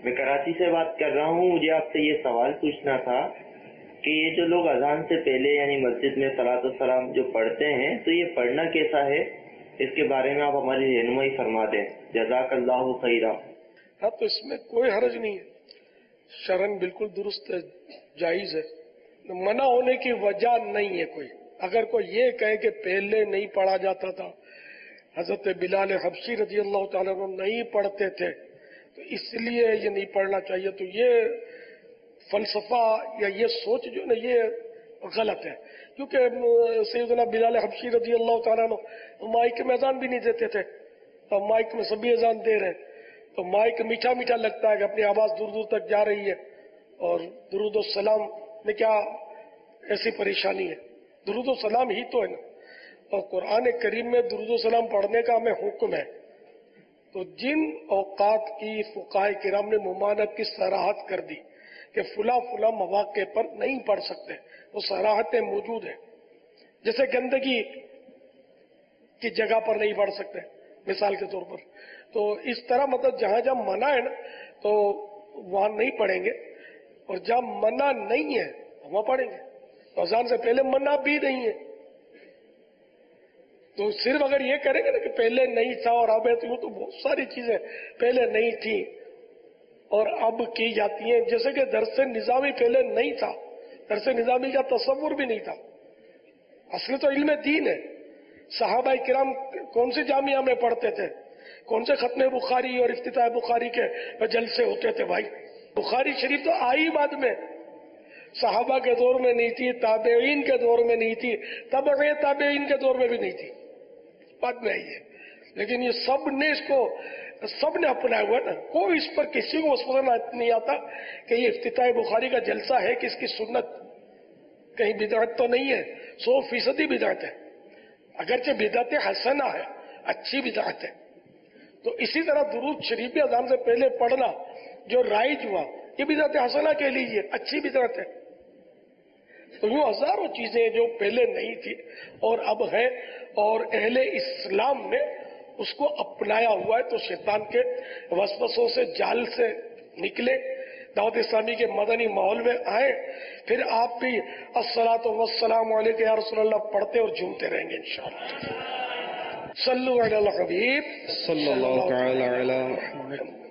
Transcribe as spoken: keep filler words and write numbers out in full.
میں کراچی سے بات کر رہا ہوں. مجھے آپ سے یہ سوال پوچھنا تھا کہ یہ جو لوگ اذان سے پہلے یعنی مسجد میں صلاۃ السلام جو پڑھتے ہیں تو یہ پڑھنا کیسا ہے؟ اس کے بارے میں آپ ہماری رہنمائی فرما دیں. جزاک اللہ خیرا. ہاں تو اس میں کوئی حرج نہیں ہے، شرعاً بالکل درست ہے، جائز ہے، منع ہونے کی وجہ نہیں ہے کوئی. اگر کوئی یہ کہے کہ پہلے نہیں پڑھا جاتا تھا، حضرت بلال حبشی رضی اللہ تعالیٰ عنہ نہیں پڑھتے تھے تو اس لیے یہ نہیں پڑھنا چاہیے، تو یہ فلسفہ یا یہ سوچ جو نا یہ غلط ہے. کیونکہ سیدنا بلال حبشی رضی اللہ تعالیٰ عنہ مائک میں اذان بھی نہیں دیتے تھے، تو مائک میں سبھی اذان دے رہے ہیں تو مائک میٹھا میٹھا لگتا ہے کہ اپنی آواز دور دور تک جا رہی ہے، اور درود و سلام میں کیا ایسی پریشانی ہے؟ درود و سلام ہی تو ہے نا، اور قرآن کریم میں درود و سلام پڑھنے کا ہمیں حکم ہے. تو جن اوقات کی فقہاء کرام نے ممانعت کی صراحت کر دی کہ فلاں فلاں مواقع پر نہیں پڑھ سکتے، وہ صراحتیں موجود ہیں. جیسے گندگی کی جگہ پر نہیں پڑھ سکتے مثال کے طور پر، تو اس طرح مطلب جہاں جہاں منع ہے نا تو وہاں نہیں پڑھیں گے، اور جہاں منع نہیں ہے وہاں پڑھیں گے. تو اذان سے پہلے منع بھی نہیں ہے، تو صرف اگر یہ کریں گے نا کہ پہلے نہیں تھا اور اب ہے، تو بہت ساری چیزیں پہلے نہیں تھی اور اب کی جاتی ہیں. جیسے کہ درس نظامی پہلے نہیں تھا، درس نظامی کا تصور بھی نہیں تھا. اصل تو علم دین ہے. صحابہ کرام کون سے جامعہ میں پڑھتے تھے، کون سے ختم بخاری اور افتتاح بخاری کے جلسے ہوتے تھے بھائی. بخاری شریف تو آئی بعد میں، صحابہ کے دور میں نہیں تھی، تابعین کے دور میں نہیں تھی، تبع تابعین کے دور میں بھی نہیں تھی، بعد میں آئی ہے. لیکن یہ سب نے اس کو سب نے اپنایا ہوا نا، کوئی اس پر کسی کو مسئلہ نہیں آتا کہ یہ افتتاح بخاری کا جلسہ ہے کہ اس کی سنت کہیں بدعت تو نہیں ہے. سو فیصدی بدعت ہے، اگرچہ بدعت حسنہ ہے، اچھی بدعت ہے. تو اسی طرح درود شریف اذان سے پہلے پڑھنا جو رائج ہوا یہ بدعت حسنہ کے لیے اچھی بدعت ہے. تو یوں ہزاروں چیزیں جو پہلے نہیں تھی اور اب ہے، اور اہل اسلام نے اس کو اپنایا ہوا ہے. تو شیطان کے وسوسوں سے جال سے نکلے، دعوت اسلامی کے مدنی ماحول میں آئے، پھر آپ بھی الصلاۃ والسلام علیک یا رسول اللہ پڑھتے اور جھومتے رہیں گے انشاءاللہ. صلو علی الحبیب صلی اللہ تعالی علی محمد.